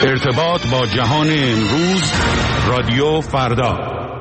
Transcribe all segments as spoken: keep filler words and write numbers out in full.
ارتباط با جهان امروز، رادیو فردا.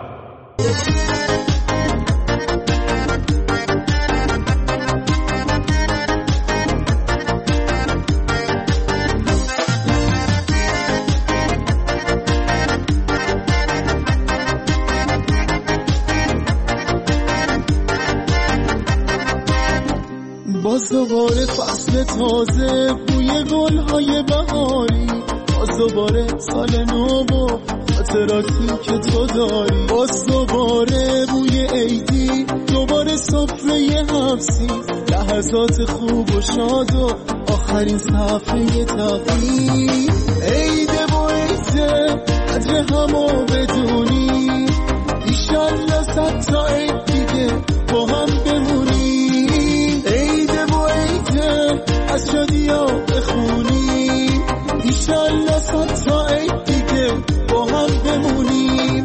باز دوباره فصل تازه، بوی گل‌های بهاری، باز دوباره سال نو و خاطراتی که تو داری، باز دوباره بوی عیدی، دوباره سفره حبسی، لحظات خوب و شاد و آخرین صفحه تقدیر. عیده و عیده قدر همو بدونی، ایشالله صد تا عید دیگه با هم بمونی. عیده و عیده از شادیا بخونی، ایشالله صد تا عید دیگه با هم بمونیم.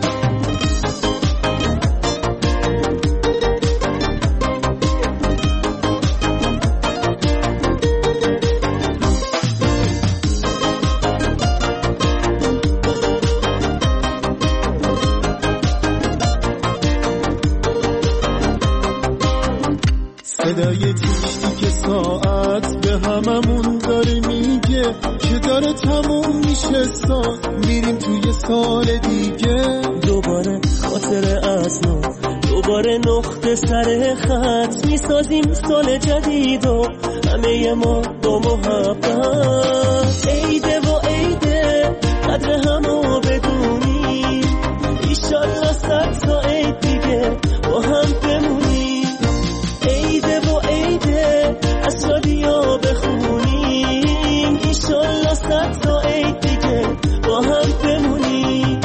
صدای تیک تیک ساعت به هممون داره میگه که داره تموم میشه سال، میریم توی سال دیگه. دوباره خاطره از نو، دوباره نقطه سر خط، میسازیم سال جدید و همه ما با محبت. عیده و عیده قدر همو بدونی، ایشالله صد تا عید دیگه با هم بمونی. عیده و عیده از شادیا بخونیم، ایشالله صد تا عید دیگه با هم بمونیم.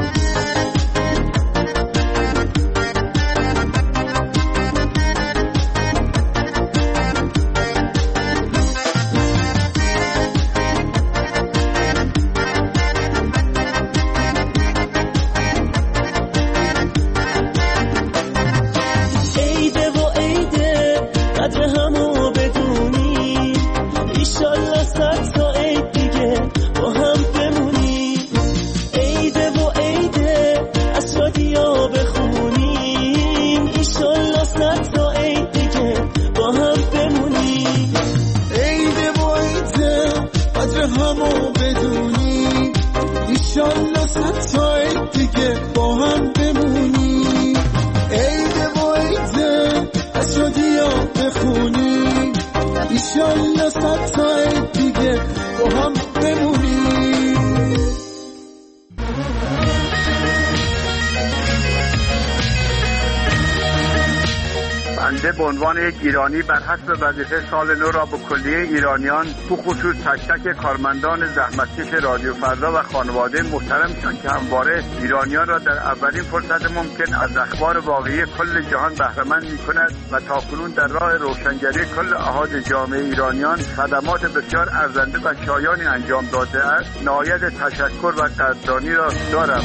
به عنوان یک ایرانی بر حسب وظیفه سال نو را به کلیه ایرانیان، به خصوص تک تک کارمندان زحمتکش رادیو فردا و خانواده محترمشان که همواره ایرانیان را در اولین فرصت ممکن از اخبار واقعی کل جهان بهره‌مند می‌کند و تاکنون در راه روشنگری کل احاد جامعه ایرانیان خدمات بسیار ارزنده و شایانی انجام داده است، نهایت تشکر و قدردانی را دارم.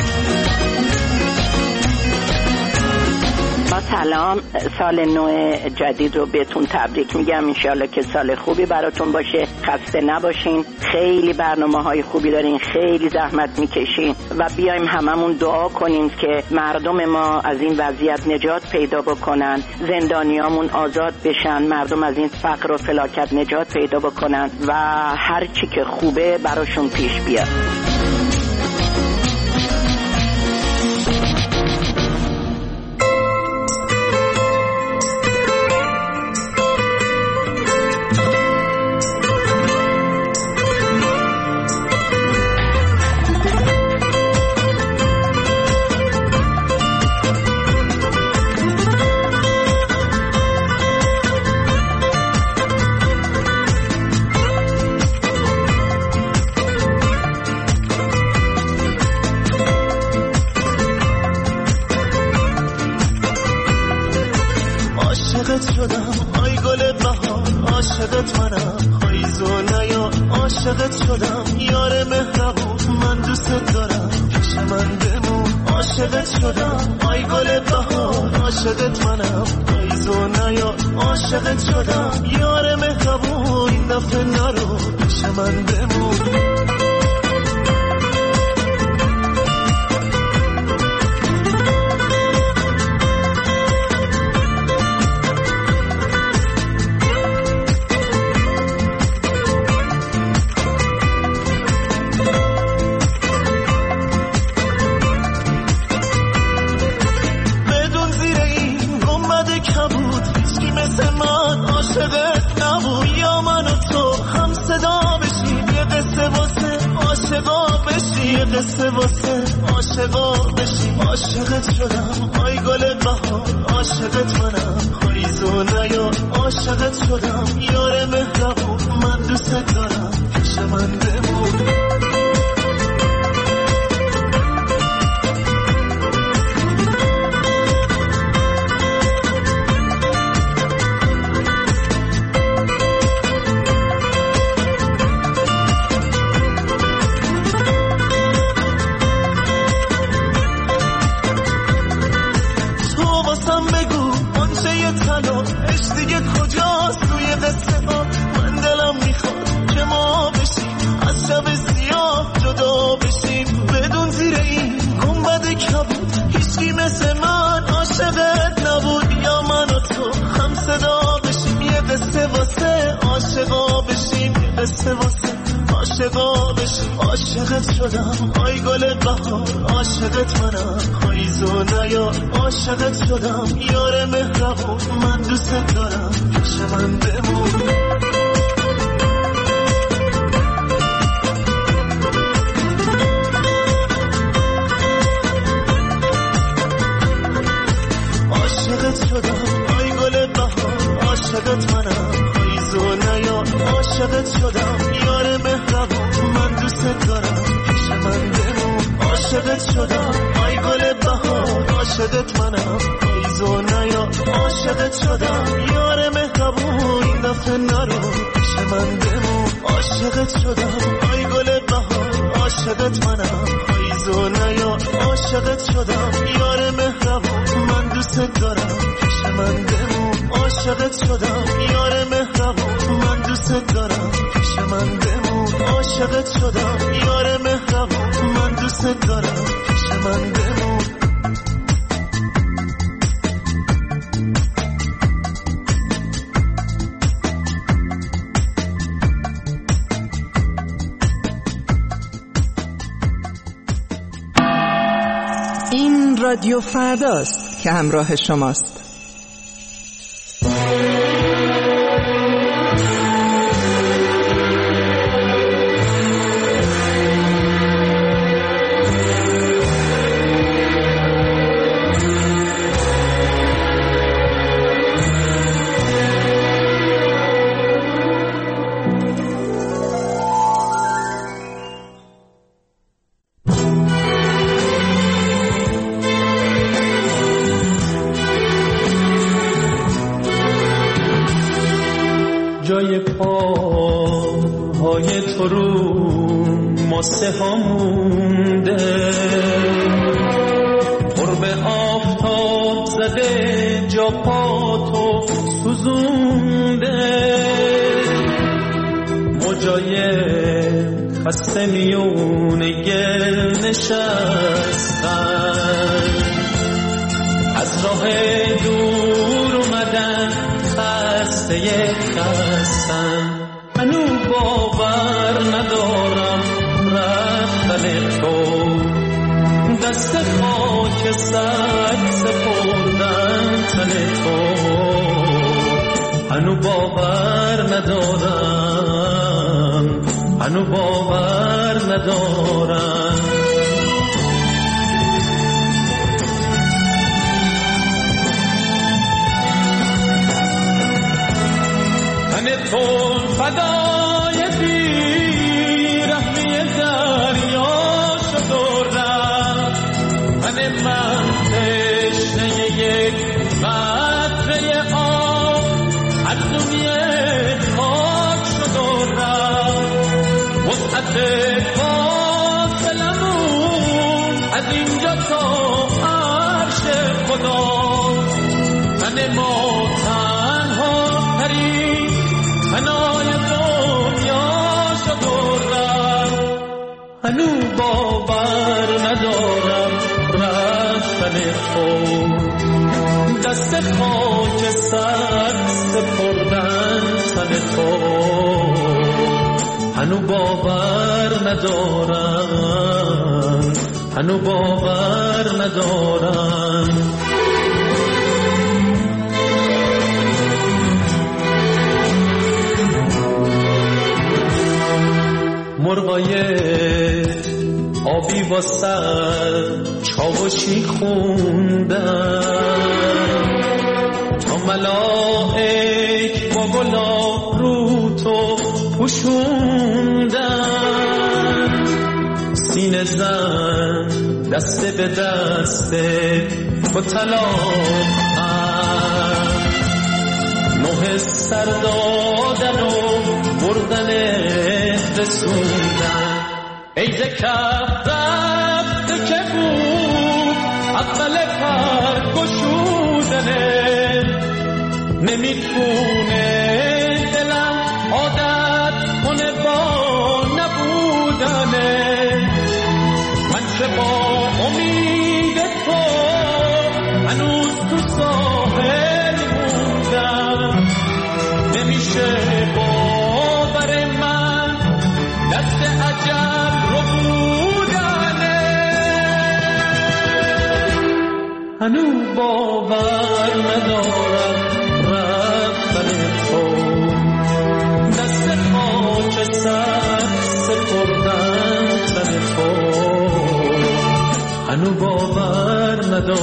سلام، سال نو جدید رو بهتون تبریک میگم. انشالله که سال خوبی براتون باشه، خسته نباشین. خیلی برنامه‌های خوبی دارین، خیلی زحمت میکشین و بیایم هممون دعا کنیم که مردم ما از این وضعیت نجات پیدا بکنن، زندانیامون آزاد بشن، مردم از این فقر و فلاکت نجات پیدا بکنن و هر چی که خوبه براشون پیش بیاد. عاشقت شدم یار مهربون، من دوست دارم پیش من بمون. عاشقت شدم آی گل بهار، عاشقت منم پاییز و نیار. عاشقت شدم یار مهربون، این دفعه نرو پیش من بمون. یه قصه واسه عاشقا بشیم. عاشقت شدم آی گل بهار، عاشقت منم پاییز و نیار. عاشقت شدم یار مهربون، من دوست دارم پیش من بمون. عاشقت شدم آی گل بهار، عاشقت منم پاییز و نیار. عاشقت شدم یار مهربون، من دوست دارم پیش من بمون. عاشقت شدم آی گل بهار، عاشقت منم پاییز و نیار. عاشقت شدم یار مهربون، من دوست دارم پیش من بمون. عاشقت شدم آی گل بهار، عاشقت منم پاییز و نیار. عاشقت شدم یار مهربون، این دفعه نرو پیش من بمون. عاشقت شدم آی گل بهار، عاشقت منم پاییز و نیار. عاشقت شدم یار مهربون، من دوست دارم پیش من بمون. عاشقت شدم یار مهربون، من دوست دارم پیش من بمون. عاشقت شدم یار مهربون، من دوست دارم پیش من بمون. این رادیو فرداست که همراه شماست. جای پاهای تو رو ماسه ها مونده، قرب آفتاب زده جا پا تو سوزونده. موجای خسته میونه گل نشستن، از راه دور اومدن خسته خستن. منو باور ندارم رفتن تو، دست خاک سر سپردن تن تو. منو باور ندارم، منو باور ندارم. تو فدای بیرحمی دریا شد و رفت. من من تشنه یک قطره آب از دنیا خاک شد و رفت. وسعت فاصلمون از اینجا تا عرش خدا. من ما تنها ترین منای دنیا شد و رفت. هنو باور ندارم رفتن تو، دست خاک سر سپردن تن تو. هنو باور ندارم، هنو باور ندارم. مرغای آبی واسه چاوشی خوندم تا ملائک با گلا رو تو پوشوندن سینه زن دسته به دسته تو طلاق نوه سر دادن و بردن رسوندن ای ذکر رفته که بود اول پر گشودنه نمیتونه دلم عادت کنه با نبودنه من که با امید تو هنوز تو ساحل موندم نمیشه باور من دست اجل رو بودنه هنوز باور ندارم رفتن تو دست خاک سر سپردن تن تو هنوز باور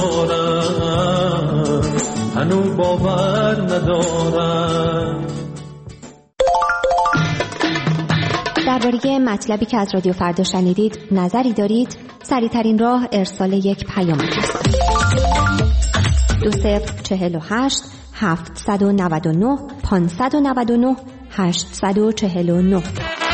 ندارم هنوز باور ندارم. درباره مطلبی که از رادیو فردا شنیدید نظری دارید؟ سریع‌ترین راه ارسال یک پیام است. دو صفر چهل و هشت هفتصد و نود و نه پانصد و نود و نه هشتصد و چهل و نه.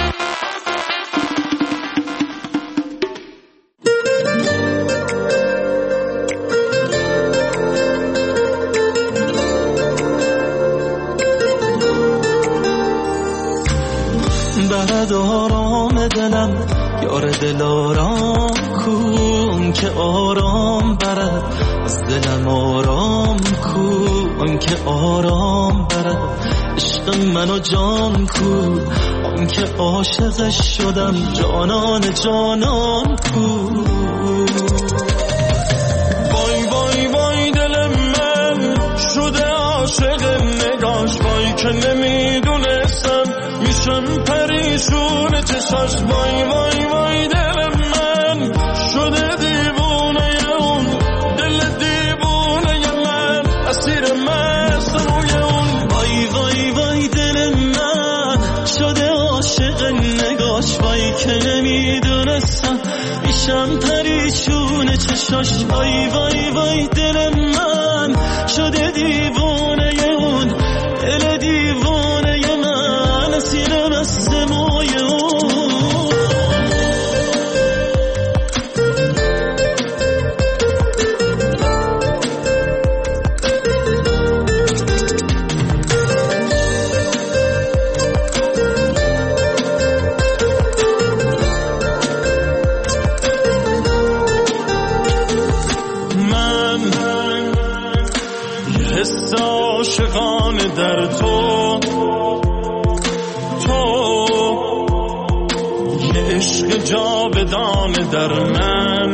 برد آرام دلم یار دل آرام کن که آرام برد از دلم آرام کن که آرام برد عشق منو جان کن آن که عاشقش شدم جانان جانان کن وای وای وای دل من شده عاشق نگاش وای که نمیدونستم میشم پریشون چشاش وای وای وای دل من شده دیوونه اون دل دیوونه من اسیر مست روی اون وای وای وای دل من شده عاشق نگاش وای که نمیدونستم میشم پریشون چشاش وای وای وای دل من شده دیوونه اون دل دیوونه من اسیر مست موی اون من یه حس عاشقانه در تو تو یه عشق جاودانه در من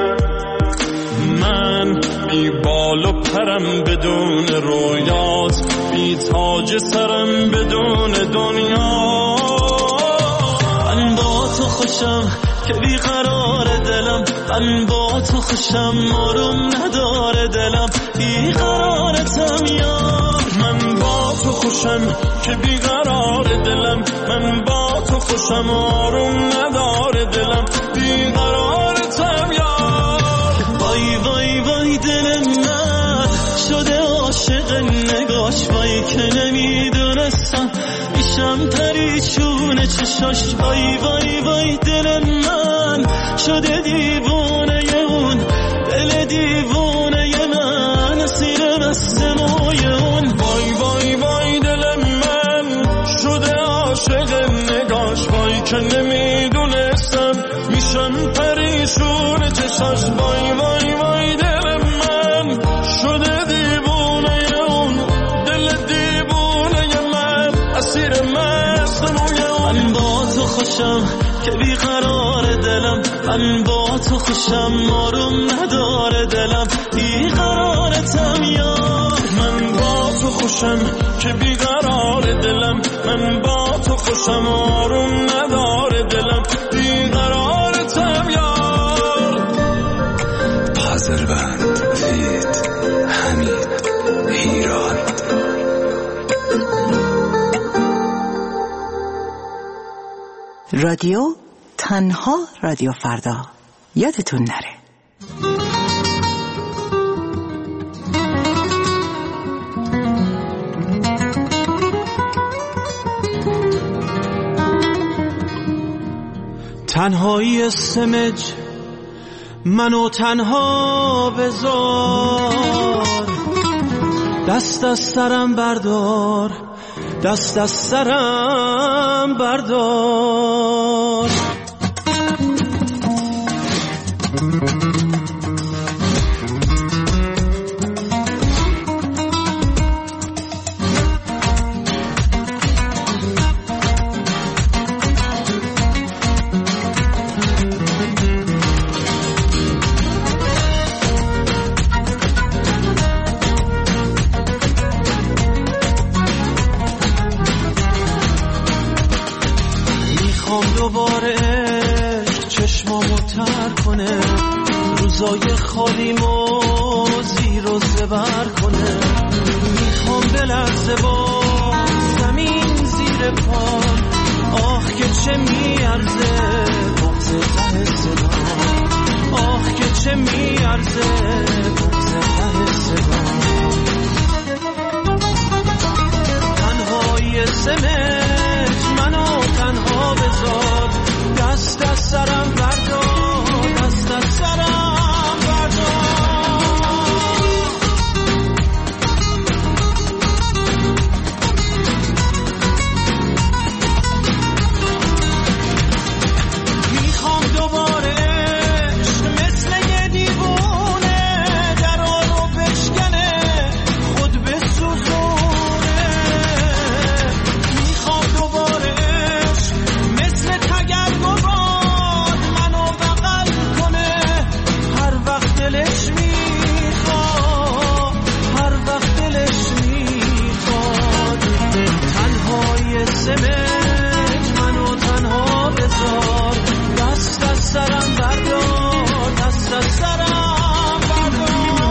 من بی بال و پرم بدون رویات بی تاج سرم بدون دنیا من با تو خوشم که بی قرار دلم من با تو خوشم آروم نداره دلم بی قرارتم یار من با تو خوشم که بی قرار دلم من با تو خوشم آروم نداره دلم بی قرارتم یار وای وای وای دل من شده عاشق نگاش وای که نمیدونستم میشم پریشون چشاش وای وای وای دل من شده دیوونه اون دل دیوونه من اسیر مست موی اون وای وای وای دل من شده عاشق نگاش وای که نمیدونستم میشم پریشون چشاش وای وای وای دل من شده دیوونه اون دل دیوونه من اسیر مست موی اون من با تو خوشم که بی قرار دلم من با تو خوشم آروم نداره دلم بی قرارتم یار من با تو خوشم که بی قرار دلم من با تو خوشم آروم نداره دلم بی قرارتم یار رادیو تنها رادیو فردا، یادتون نره. تنهایی سمج منو تنها بذار، دست از سرم بردار، دست از سرم بردار. دوباره عشق چشمامو تر کنه، روزای خالیمو زیر و زبر کنه. میخوام بلرزه با زمین زیر پام، آخ که چه میارزه بغض ته صدام، آخ که چه میارزه بغض ته صدام. تنهایی سمج منو تنها بذار، دست از سرم بردار، دست از سرم بردار. میخوام دوباره عشق مثل یه دیوونه درا رو بشکنه، خود بسوزونه. میخوام دوباره عشق مثل تگرگ و باد منو بغل کنه، هر وقت دلش میخواد، هر وقت دلش میخواد. تنهای سمج منو تنها بذار، دست از سرم بردار، دست از سرم بردار.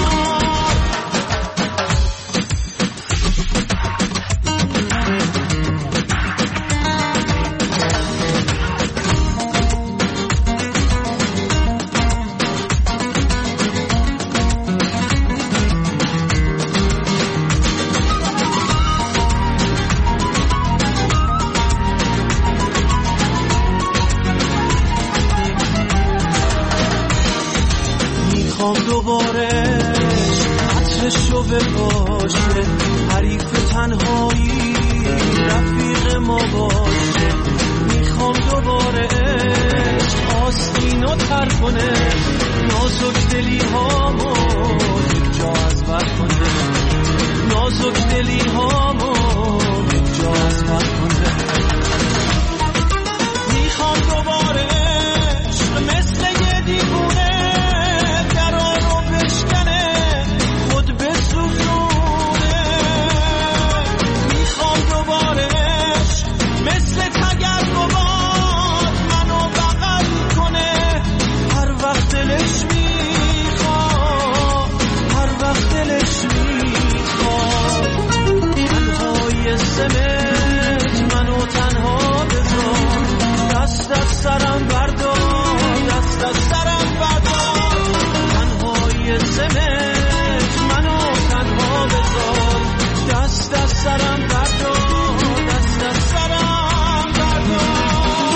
میخوام دوباره عطرشو بپاشه، حریف تنهایی رفیق ما باشه. میخوام دوباره عشق آستینو تر کنه، نازک دلی هامو یک جا از بر کنه، نازک دلی هامو یک جا از بر کنه. میخوام دوباره عشق مثل یه دیوونه درا رو بشکنه، خود بسوزونه. میخوام دوباره عشق مثل تگرگ و باد منو بغل کنه، هر وقت دلش میخواد، هر وقت دلش میخواد. تنهای سمج منو تنها بذار، دست از سرم بردار، دست از سرم بردار. تنهای سمج منو تنها بذار، دست از سرم بردار، دست از سرم بردار.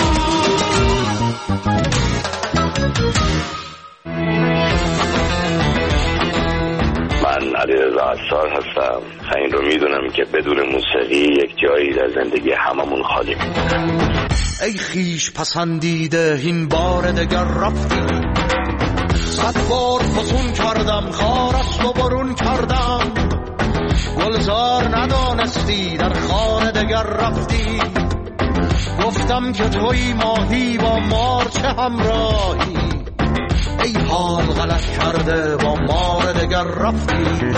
من علیرضا عصار هستم. این رو میدونم که بدون موسیقی یک جایی در زندگی هممون خالی میمونه. ای خیش پسندیده این بار دگر رفتی، صد بار فسون کردم خارست و برون کردم، گلزار ندانستی در خانه دگر رفتی. گفتم که توی ماهی با مار چه همراهی، ای حال غلط کرده با مار دگر رفتی.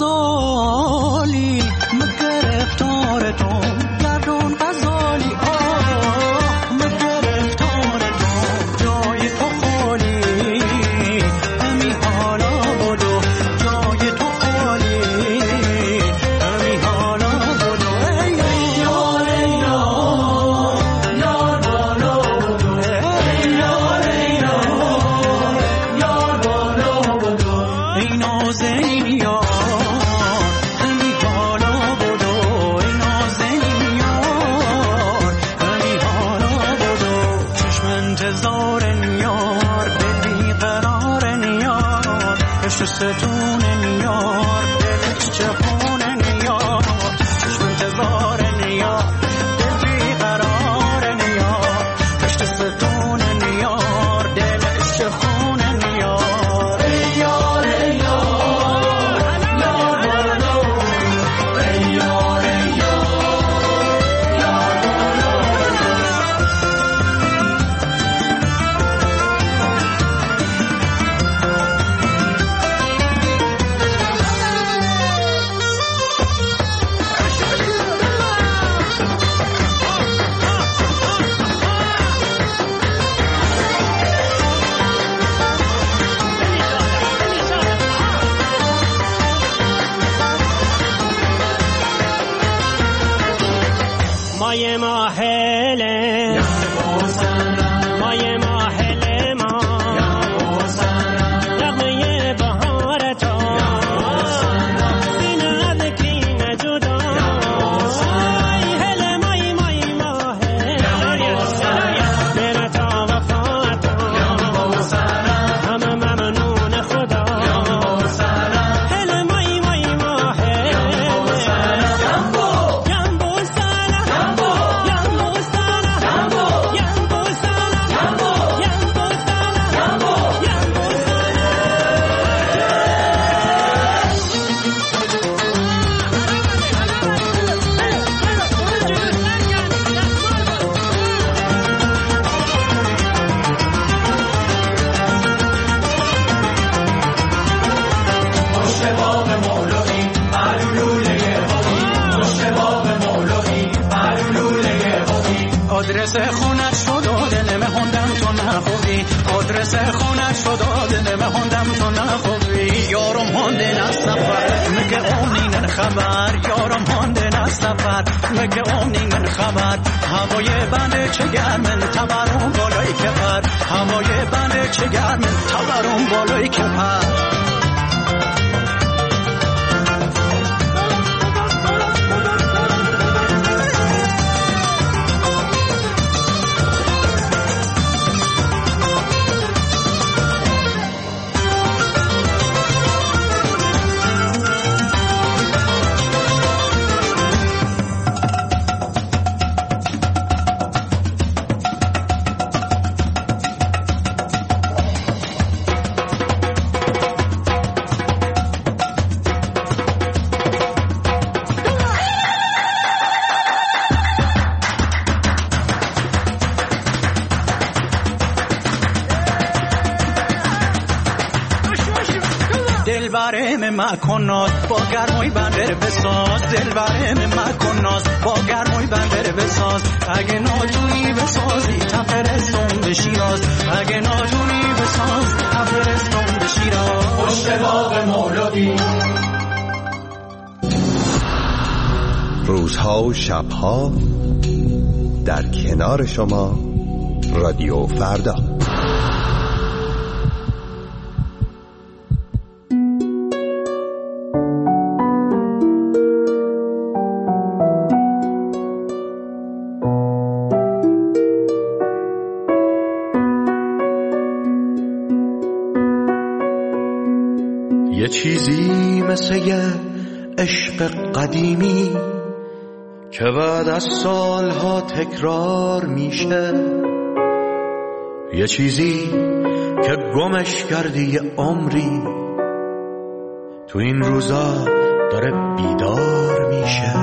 غزالی مگرفتار تو گردون غزالی آه مگرفتار تو جای تو خالی همی حالا بدو جای تو خالی همی حالا بدو ای یار ای یار یار بالا بدو ای یار ای یار یار بالا بدو ای نازنین یار همی حالا بدو ای نازنین یار همی حالا بدو چشم انتظار یار به بیقرار یار عشق ستون یار دلش چپون یار چشم انتظار یار به بیقرار یار عشق ستون یار دلش چپون یار ای یار ای یار یار بالا ای یار ای یار یار بالا مای ماهله مای ماهله ما نغمه بهار تو بینه ذکرین جدا هله مای مای ماهله میره تا وفات همه ممنون خدا هله مای مای ماهله آدرس خونت شد و دلم خوندم تو نخوبی آدرس خونت شد و دلم خوندم تو نخوبی یارم هنده نستفر مگه اونین خبر یارم هنده نستفر مگه اونین خبر هوای بنده چه گرمن تبرون بالای کفر هوای بنده چه گرمن تبرون بالای کفر دلبرم مکناز با گرمای بندر بساز دلبرم مکناز با گرمای بندر بساز اگه نادونی بسازی تفرستم به شیراز اگه نادونی بساز تفرستم به شیراز پشت باغ مولوی روزها و شبها در کنار شما رادیو فردا. یه چیزی مثل یه عشق قدیمی که بعد از سالها تکرار میشه، یه چیزی که گمش کردی یه عمری تو این روزا داره بیدار میشه.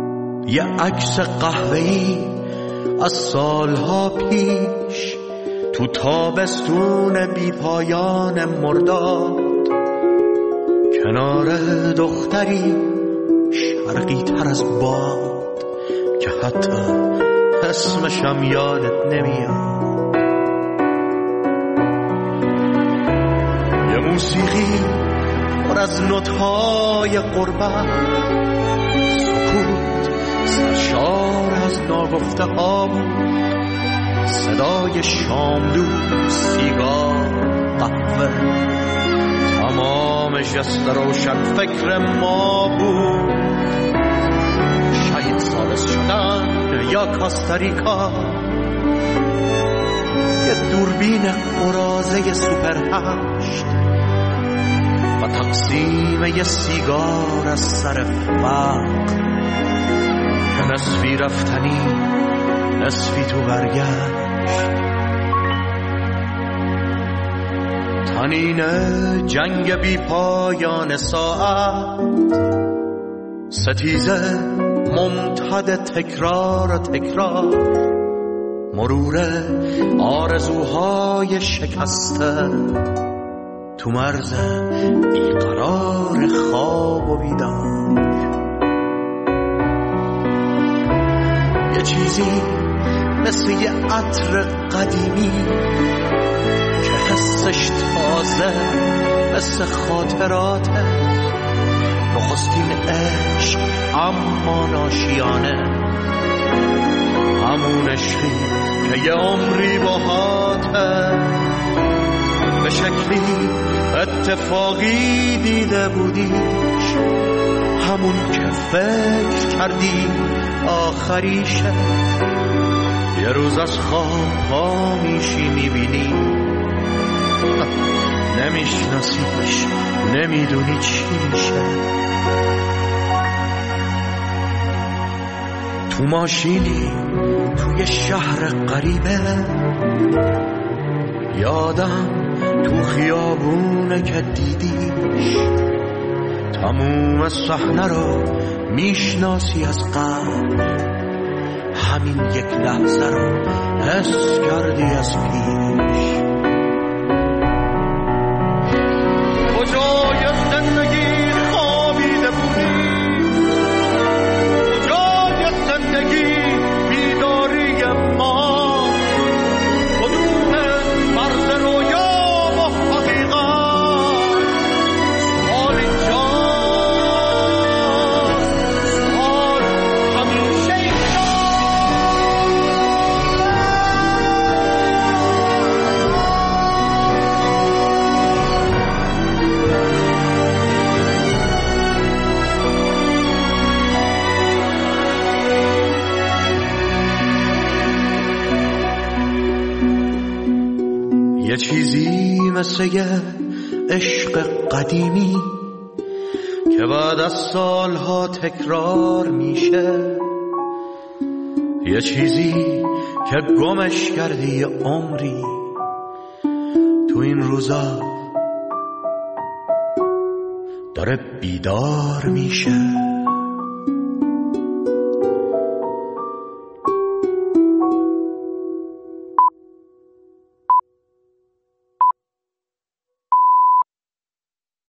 یه عکس قهوه‌ای از سالها پیش تو تابستون بی پایان مرداد، کنار دختری شرقی تر از باد که حتی اسمشم یادت نمیاد. یه موسیقی پر از نوت‌های قربت، سکوت سرشار از ناگفته ها بود، صدای شامدو، سیگار، قهوه، تمام جست روشن فکر ما بود. شاید سالس شدن یا کاستاریکا، یه دوربین قرازه سوپر هشت و تقسیم یه سیگار از سر فقر که نصفی رفتنی نصفی تو برگشت. تنین جنگ بی پایان ساعت، ستیزه ممتد تکرار و تکرار، مرور آرزوهای شکسته تو مرز بیقرار خواب و بیدار. یه چیزی مثل یه عطر قدیمی که حسش تازه مثل خاطراته، نخستین عشق اما ناشیانه، همون عشقی که یه عمری باهاته، به شکلی اتفاقی دیده بودیش، همون که فکر کردی آخریشه. یه روز از خواب ها میشی میبینی نمیشناسیش، نمیدونی چی میشه. تو ماشینی توی شهر غریبه، یادم تو خیابونه که دیدیش، تموم صحنه رو میشناسی از قبل، همین یک لحظه رو حس کردی از پیش. کجای زندگی خوابیده بودی، کجای زندگی بیداری ما، کدوم مرز رویا و حقیقت، سوال اینجا سوال همیشه اینجا. یه چیزی مثل یه عشق قدیمی که بعد از سالها تکرار میشه، یه چیزی که گمش کردی عمری تو این روزا داره بیدار میشه.